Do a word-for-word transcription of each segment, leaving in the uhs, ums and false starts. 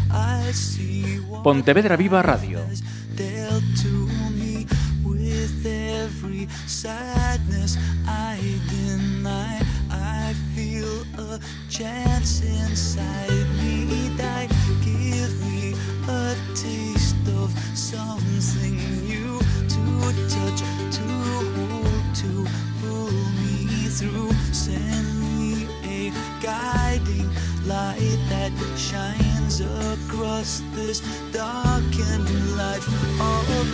Pontevedra Viva Radio. Light that shines across this darkened life of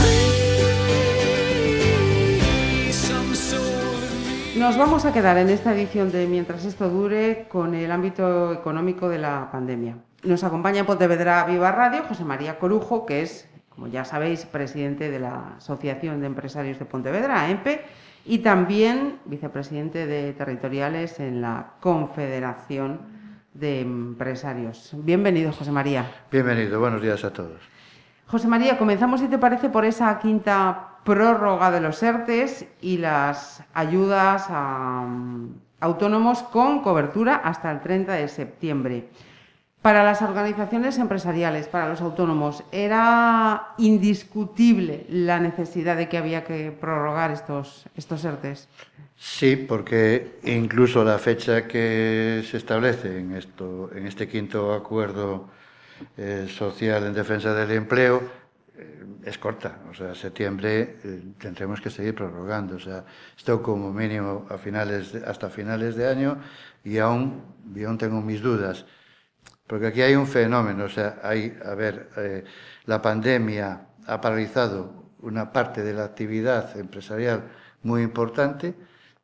mine. Some soul in me. Nos vamos a quedar en esta edición de Mientras esto dure con el ámbito económico de la pandemia. Nos acompaña en Pontevedra Viva Radio José María Corujo, que es, como ya sabéis, presidente de la Asociación de Empresarios de Pontevedra, A E M P E, y también vicepresidente de Territoriales en la Confederación de Empresarios. Bienvenido, José María. Bienvenido, buenos días a todos. José María, comenzamos, si te parece, por esa quinta prórroga de los ERTES y las ayudas a um, autónomos con cobertura hasta el treinta de septiembre. Para las organizaciones empresariales, para los autónomos, ¿era indiscutible la necesidad de que había que prorrogar estos, estos ERTES? Sí, porque incluso la fecha que se establece en, esto, en este quinto acuerdo eh, social en defensa del empleo eh, es corta. O sea, septiembre eh, tendremos que seguir prorrogando. O sea, esto como mínimo a finales de, hasta finales de año y aún, y aún tengo mis dudas. Porque aquí hay un fenómeno, o sea, hay, a ver, eh, la pandemia ha paralizado una parte de la actividad empresarial muy importante.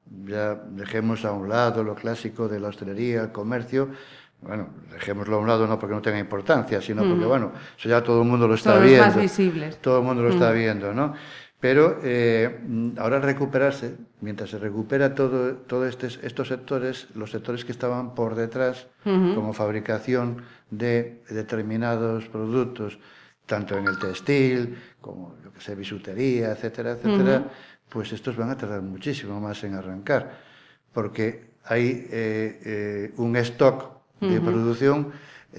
Ya dejemos a un lado lo clásico de la hostelería, el comercio. Bueno, dejémoslo a un lado no porque no tenga importancia, sino porque, mm. bueno, eso ya todo el mundo lo está Todos viendo. Los más visibles. Todo el mundo lo mm. está viendo, ¿no? Pero eh, ahora recuperarse, mientras se recupera todo, todo este, estos sectores, los sectores que estaban por detrás, uh-huh. como fabricación de determinados productos, tanto en el textil, como, yo que sé, bisutería, etcétera, etcétera, uh-huh. pues estos van a tardar muchísimo más en arrancar, porque hay eh, eh, un stock de uh-huh. producción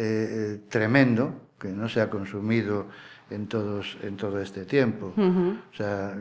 eh, tremendo que no se ha consumido en todos en todo este tiempo. Uh-huh. O sea,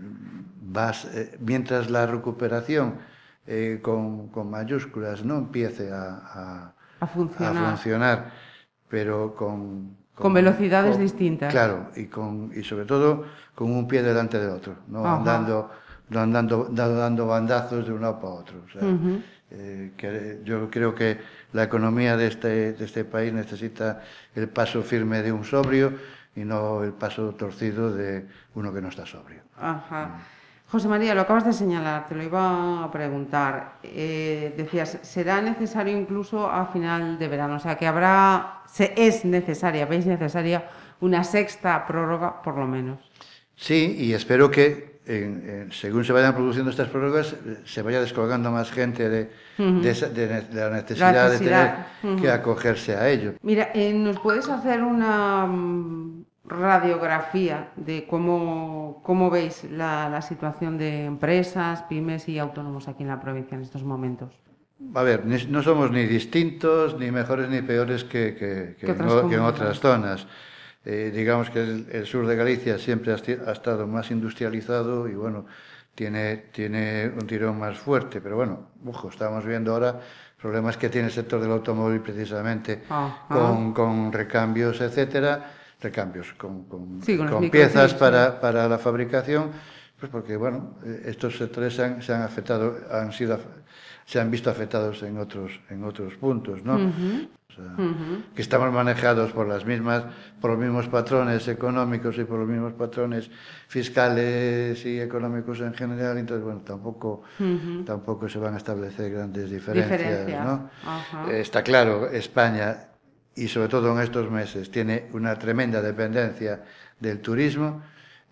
vas, eh, mientras la recuperación eh, con, con mayúsculas no empiece a, a, a, funcionar. a funcionar, pero con, con, con velocidades con, distintas. Claro, y, con, y sobre todo con un pie delante del otro, no uh-huh. andando, no andando dando, dando bandazos de un lado para otro. O sea, uh-huh. eh, que yo creo que la economía de este, de este país necesita el paso firme de un sobrio y no el paso torcido de uno que no está sobrio. Ajá. Mm. José María, lo acabas de señalar, te lo iba a preguntar. Eh, decías, será necesario incluso a final de verano, o sea que habrá, se, es necesaria, veis necesaria una sexta prórroga por lo menos. Sí, y espero que en, en, según se vayan produciendo estas prórrogas, se vaya descolgando más gente de, uh-huh. de, de, de la necesidad, la necesidad de tener uh-huh. que acogerse a ello. Mira, eh, ¿nos puedes hacer una um, radiografía de cómo, cómo veis la, la situación de empresas, pymes y autónomos aquí en la provincia en estos momentos? A ver, ni, no somos ni distintos, ni mejores ni peores que, que, que, no, que en otras zonas. Eh, digamos que el, el sur de Galicia siempre ha, ha estado más industrializado y bueno, tiene, tiene un tirón más fuerte, pero bueno, ojo, estamos viendo ahora problemas que tiene el sector del automóvil precisamente ah, con, ah. con recambios, etcétera, recambios con, con, sí, con, con piezas para, sí. para la fabricación, pues porque bueno, estos sectores se han, se han afectado, han sido, se han visto afectados en otros, en otros puntos, ¿no? Uh-huh. O sea, uh-huh. que estamos manejados por las mismas, por los mismos patrones económicos y por los mismos patrones fiscales y económicos en general, entonces bueno, tampoco, uh-huh. tampoco se van a establecer grandes diferencias, diferencias. ¿no? Uh-huh. Eh, está claro, España, y sobre todo en estos meses, tiene una tremenda dependencia del turismo,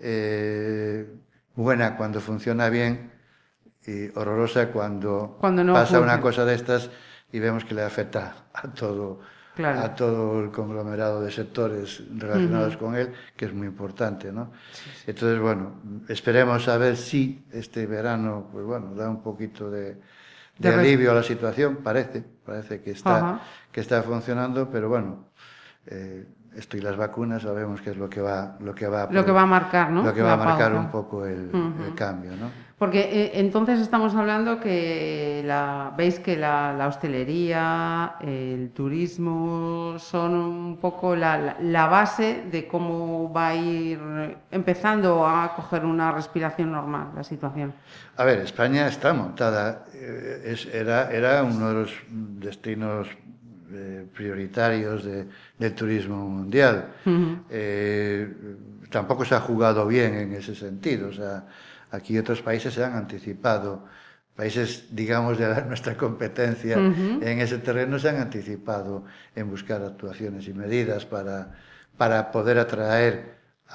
eh, buena cuando funciona bien y horrorosa cuando, cuando no pasa funciona. Una cosa de estas y vemos que le afecta a todo, claro. a todo el conglomerado de sectores relacionados uh-huh. con él, que es muy importante, ¿no? Sí, sí. Entonces, bueno, esperemos a ver si este verano, pues bueno, da un poquito de, de, de alivio a la situación, parece, parece que está, uh-huh. que está funcionando, pero bueno, eh, esto y las vacunas sabemos que es lo que va, lo que va, lo que va a marcar, ¿no? Lo que va la a marcar pauta. un poco el, uh-huh. el cambio, ¿no? Porque eh, entonces estamos hablando que la, veis que la, la hostelería, el turismo son un poco la, la, la base de cómo va a ir empezando a coger una respiración normal la situación. A ver, España está montada, eh, es, era, era uno de los destinos Eh, prioritarios de, del turismo mundial. Uh-huh. Eh, tampoco se ha jugado bien en ese sentido. O sea, aquí otros países se han anticipado, países, digamos, de la, nuestra competencia uh-huh. en ese terreno se han anticipado en buscar actuaciones y medidas para, para poder atraer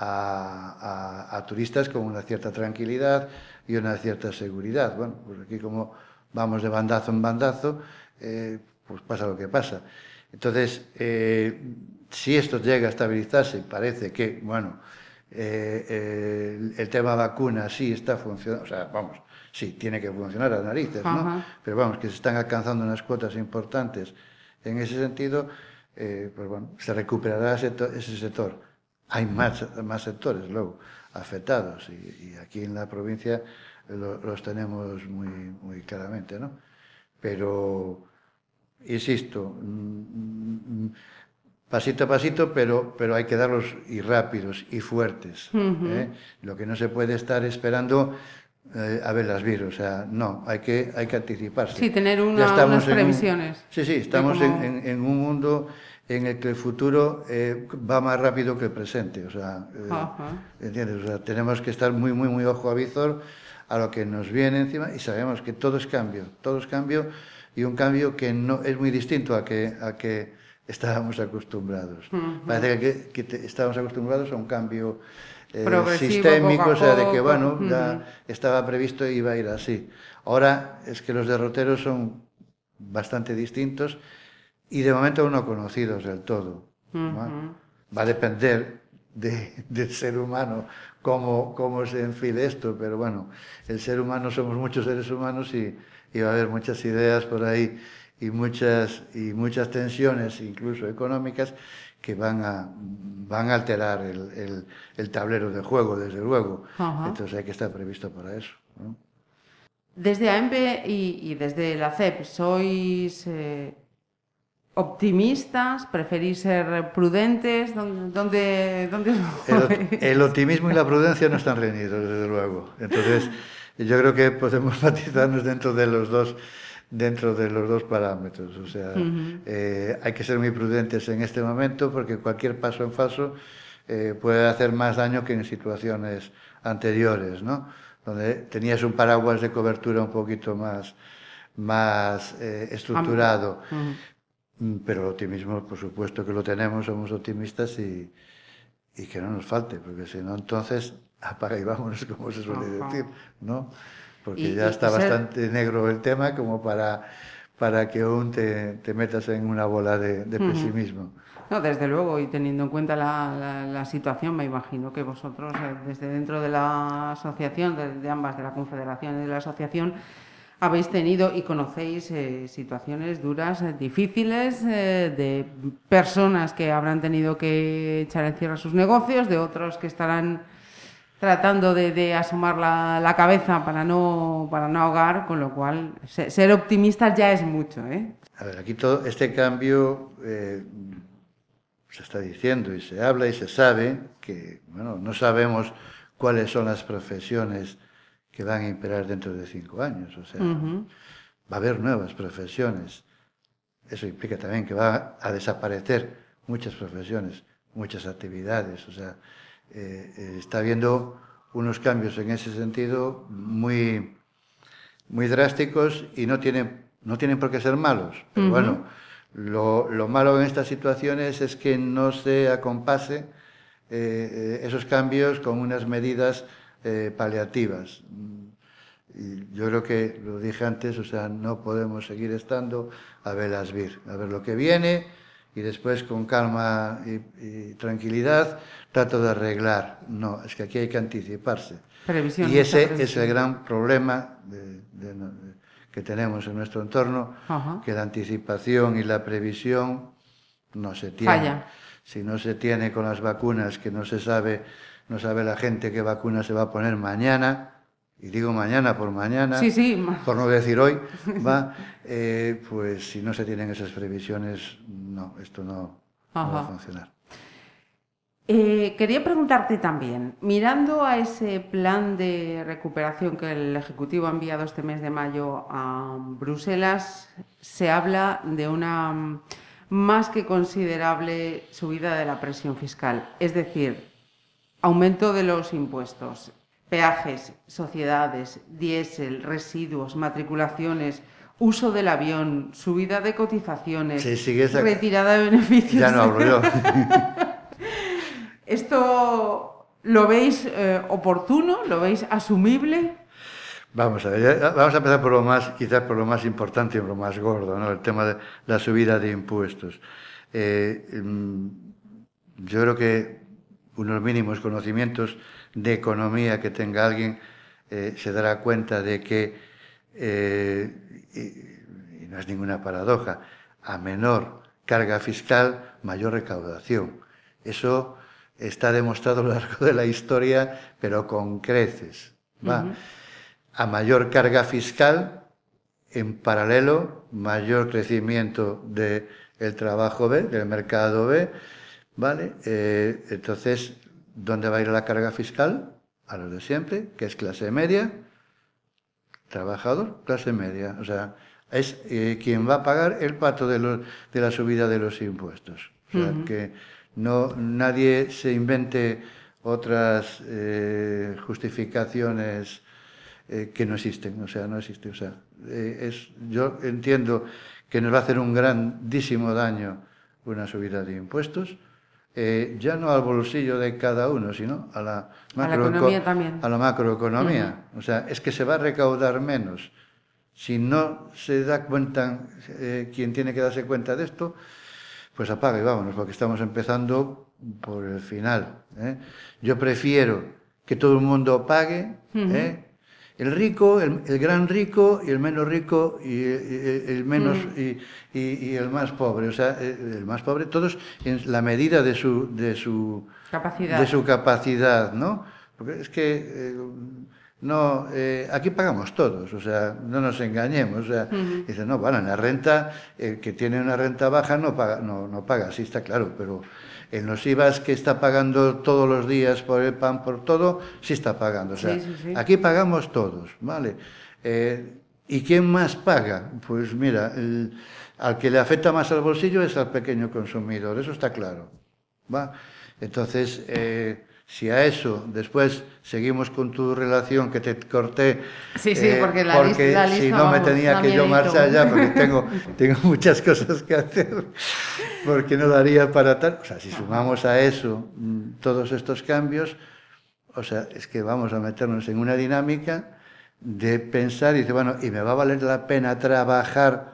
a, a, a turistas con una cierta tranquilidad y una cierta seguridad. Bueno, pues aquí como vamos de bandazo en bandazo, eh, pues pasa lo que pasa. Entonces, eh, si esto llega a estabilizarse, parece que, bueno, eh, eh, el, el tema vacuna sí está funcionando, o sea, vamos, sí, tiene que funcionar a narices, ¿no? Uh-huh. Pero vamos, que se están alcanzando unas cuotas importantes en ese sentido, eh, pues bueno, se recuperará ese, ese sector. Hay más, más sectores luego afectados y, y aquí en la provincia lo, los tenemos muy, muy claramente, ¿no? Pero insisto, pasito a pasito, pero, pero hay que darlos y rápidos y fuertes. Uh-huh. ¿eh? Lo que no se puede estar esperando eh, a ver las virus, o sea, no, hay que, hay que anticiparse. Sí, tener una, unas previsiones. Un, sí, sí, estamos como... en, en, en un mundo en el que el futuro eh, va más rápido que el presente, o sea, eh, uh-huh. ¿entiendes? O sea, tenemos que estar muy, muy, muy ojo a visor a lo que nos viene encima y sabemos que todo es cambio, todo es cambio. Y un cambio que no es muy distinto a que, a que estábamos acostumbrados. Uh-huh. Parece que, que te, estábamos acostumbrados a un cambio eh, sistémico, o sea, de que, bueno, uh-huh. ya estaba previsto y iba a ir así. Ahora es que los derroteros son bastante distintos y de momento aún no conocidos del todo. Uh-huh. ¿no? Va a depender de, del ser humano cómo, cómo se enfile esto, pero bueno, el ser humano, somos muchos seres humanos y y va a haber muchas ideas por ahí y muchas, y muchas tensiones, incluso económicas, que van a, van a alterar el, el, el tablero de juego, desde luego. Uh-huh. Entonces hay que estar previsto para eso, ¿no? Desde A E M P E y, y desde la C E P, ¿sois eh, optimistas? ¿Preferís ser prudentes? ¿Dónde, dónde, dónde el, el optimismo y la prudencia no están reñidos, desde luego. Entonces, yo creo que podemos matizarnos dentro de los dos, dentro de los dos parámetros. O sea, uh-huh. eh, hay que ser muy prudentes en este momento porque cualquier paso en falso eh, puede hacer más daño que en situaciones anteriores, ¿no? Donde tenías un paraguas de cobertura un poquito más, más eh, estructurado. Uh-huh. Pero el optimismo, por supuesto que lo tenemos, somos optimistas y, y que no nos falte, porque si no, entonces apaga y vámonos, como se suele uh-huh. decir, ¿no? Porque y, ya está y bastante ser... negro el tema como para, para que aún te, te metas en una bola de, de uh-huh. pesimismo. No, desde luego, y teniendo en cuenta la, la, la situación, me imagino que vosotros, desde dentro de la asociación, de, de ambas, de la Confederación y de la asociación, habéis tenido y conocéis eh, situaciones duras, eh, difíciles, eh, de personas que habrán tenido que echar en cierre sus negocios, de otros que estarán tratando de, de asomar la, la cabeza para no, para no ahogar, con lo cual ser, ser optimistas ya es mucho, ¿eh? A ver, aquí todo este cambio eh, se está diciendo y se habla y se sabe que, bueno, no sabemos cuáles son las profesiones que van a imperar dentro de cinco años, o sea, uh-huh. va a haber nuevas profesiones. Eso implica también que va a desaparecer muchas profesiones, muchas actividades, o sea, eh, eh, está habiendo unos cambios en ese sentido muy, muy drásticos y no tienen, no tienen por qué ser malos, pero uh-huh. bueno, lo, lo malo en estas situaciones es que no se acompase eh, esos cambios con unas medidas Eh, paliativas. Y yo creo que, lo dije antes, o sea, no podemos seguir estando a velas vir, a ver lo que viene y después con calma y, y tranquilidad trato de arreglar. No, es que aquí hay que anticiparse. Previsión, y ese es el gran problema de, de, de, que tenemos en nuestro entorno, uh-huh. que la anticipación y la previsión no se tiene. Falla. Si no se tiene con las vacunas, que no se sabe, no sabe la gente qué vacuna se va a poner mañana, y digo mañana por mañana, sí, sí. por no decir hoy, va, eh, pues si no se tienen esas previsiones, no, esto no, no va a funcionar. Eh, quería preguntarte también, mirando a ese plan de recuperación que el Ejecutivo ha enviado este mes de mayo a Bruselas, se habla de una más que considerable subida de la presión fiscal, es decir, aumento de los impuestos, peajes, sociedades, diésel, residuos, matriculaciones, uso del avión, subida de cotizaciones, sí, sí, esa... retirada de beneficios. Ya no hablo yo. ¿Esto lo veis eh, oportuno? ¿Lo veis asumible? Vamos a ver, vamos a empezar por lo más, quizás por lo más importante y por lo más gordo, ¿no? El tema de la subida de impuestos. Eh, yo creo que unos mínimos conocimientos de economía que tenga alguien eh, se dará cuenta de que, eh, y, y no es ninguna paradoja, a menor carga fiscal, mayor recaudación. Eso está demostrado a lo largo de la historia, pero con creces, ¿va? Uh-huh. A mayor carga fiscal, en paralelo, mayor crecimiento del trabajo B, del mercado B, ¿vale? Eh, entonces, ¿dónde va a ir la carga fiscal? A los de siempre, que es clase media, trabajador, clase media. O sea, es eh, quien va a pagar el pato de, los, de la subida de los impuestos. O sea, uh-huh. que no nadie se invente otras eh, justificaciones eh, que no existen. O sea, no existe. O sea, eh, es, yo entiendo que nos va a hacer un grandísimo daño una subida de impuestos. Eh, ya no al bolsillo de cada uno, sino a la, macro, a la economía también. A la macroeconomía. Uh-huh. O sea, es que se va a recaudar menos. Si no se da cuenta, eh, quien tiene que darse cuenta de esto, pues apaga y vámonos, porque estamos empezando por el final. ¿eh? Yo prefiero que todo el mundo pague, uh-huh. ¿eh? el rico, el, el gran rico y el menos rico y, y el menos uh-huh. y, y, y el más pobre, o sea, el más pobre, todos en la medida de su de su capacidad, de su capacidad, ¿no? Porque es que eh, no eh, aquí pagamos todos, o sea, no nos engañemos, o sea, uh-huh. dicen, no, bueno, en la renta el que tiene una renta baja no paga, no no paga, sí está claro, pero en los I V As que está pagando todos los días por el pan, por todo, sí está pagando. O sea, sí, sí, sí. Aquí pagamos todos, ¿vale? Eh, ¿Y quién más paga? Pues mira, el, al que le afecta más al bolsillo es al pequeño consumidor, eso está claro, ¿va? Entonces, eh, si a eso después seguimos con tu relación que te corté, sí, sí, eh, porque, la porque lista, la lista, si no vamos, me tenía que yo marchar ya, porque tengo, tengo muchas cosas que hacer, porque no daría para tal. O sea, si sumamos a eso todos estos cambios, o sea, es que vamos a meternos en una dinámica de pensar y decir, bueno, ¿y me va a valer la pena trabajar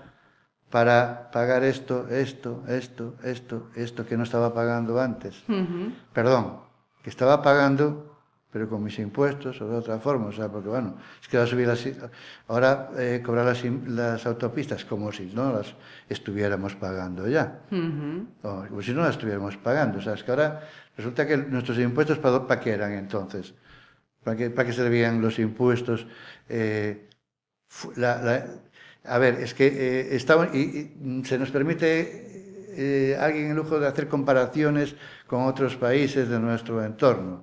para pagar esto, esto, esto, esto, esto que no estaba pagando antes? Uh-huh. Perdón, que estaba pagando, pero con mis impuestos o de otra forma, o sea, porque bueno, es que va a subir las, ahora eh, cobrar las, las autopistas como si no las estuviéramos pagando ya, uh-huh. o como si no las estuviéramos pagando, o sea, es que ahora resulta que nuestros impuestos, ¿para, para qué eran entonces? ¿Para qué, para qué servían los impuestos? Eh, la, la, a ver, es que eh, estaban, y, y se nos permite eh, alguien el lujo de hacer comparaciones con otros países de nuestro entorno.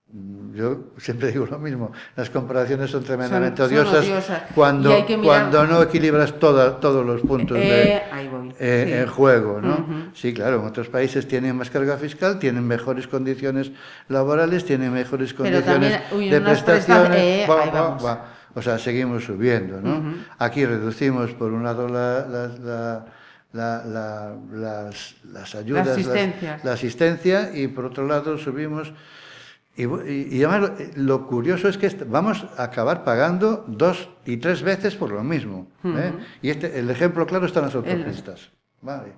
Yo siempre digo lo mismo, las comparaciones son tremendamente son, odiosas, son odiosas. Cuando, mirar... cuando no equilibras toda, todos los puntos eh, de, ahí voy. Eh, Sí. en juego, ¿no? Uh-huh. Sí, claro, en otros países tienen más carga fiscal, tienen mejores condiciones laborales, tienen mejores condiciones también, uy, de prestaciones. Eh, bah, ahí bah, vamos. bah. O sea, seguimos subiendo, ¿no? Uh-huh. Aquí reducimos, por un lado, la, la, la, la, la, las, las ayudas, la asistencia. Las, la asistencia, y por otro lado subimos. Y, y, y además lo, lo curioso es que vamos a acabar pagando dos y tres veces por lo mismo. ¿eh? Uh-huh. Y este, el ejemplo claro está en las autopistas. El... Vale.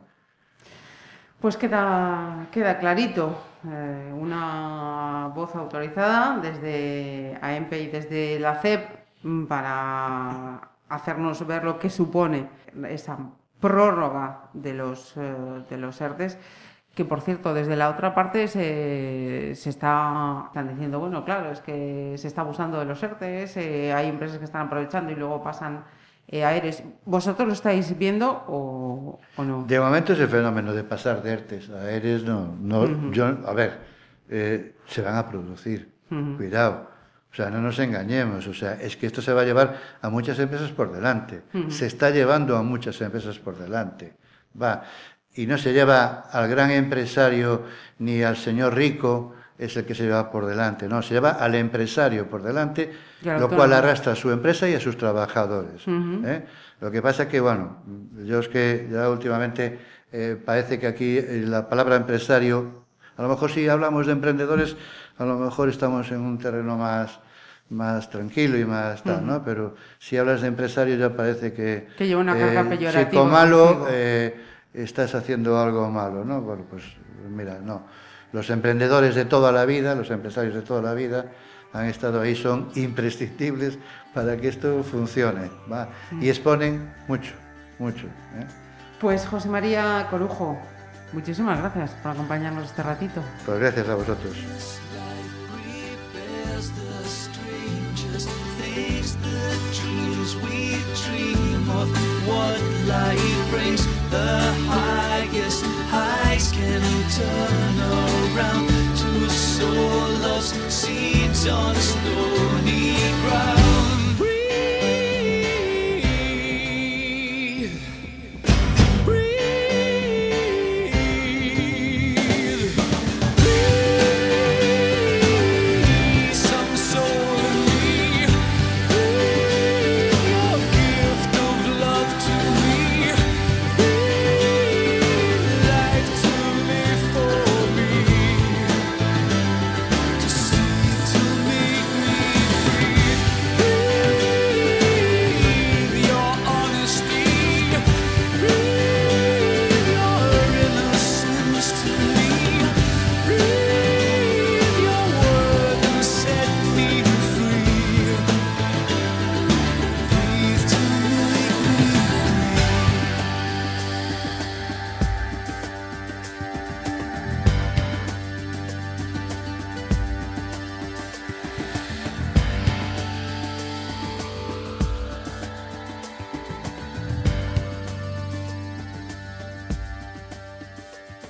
Pues queda, queda clarito. Eh, una voz autorizada desde A E M P E y desde la C E P para hacernos ver lo que supone esa prórroga de los, eh, de los ERTEs, que por cierto, desde la otra parte se, se está, están diciendo, bueno, claro, es que se está abusando de los ERTEs, eh, hay empresas que están aprovechando y luego pasan eh, a ERES. ¿Vosotros lo estáis viendo o, o no? De momento ese fenómeno de pasar de ERTEs a ERES, no, no uh-huh. yo, a ver, eh, se van a producir, uh-huh. cuidado. O sea, no nos engañemos, o sea, es que esto se va a llevar a muchas empresas por delante, uh-huh. se está llevando a muchas empresas por delante, va, y no se lleva al gran empresario ni al señor rico, es el que se lleva por delante, no, se lleva al empresario por delante, lo cual arrastra a su empresa y a sus trabajadores. Uh-huh. ¿eh? Lo que pasa es que, bueno, yo es que ya últimamente eh, parece que aquí eh, la palabra empresario, a lo mejor si hablamos de emprendedores, a lo mejor estamos en un terreno más, más tranquilo y más tal, uh-huh. ¿no? Pero si hablas de empresario ya parece que... Que lleva una carga eh, peyorativa. Chico malo, eh, estás haciendo algo malo, ¿no? Bueno, pues mira, no. Los emprendedores de toda la vida, los empresarios de toda la vida han estado ahí, son imprescindibles para que esto funcione, ¿va? Uh-huh. Y exponen mucho, mucho. ¿eh? Pues José María Corujo, muchísimas gracias por acompañarnos este ratito. Pues gracias a vosotros. What life brings, the highest highs can turn around to sow lost seeds on stony ground. Breathe, breathe, breathe some soul in me. Breathe your gift of love to me. Breathe life to live for me. To see, to make me breathe. Breathe your honesty. Breathe your innocence to me. Breathe your word and set me free. Breathe to make me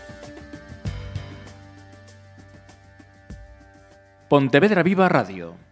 Pontevedra Viva Radio.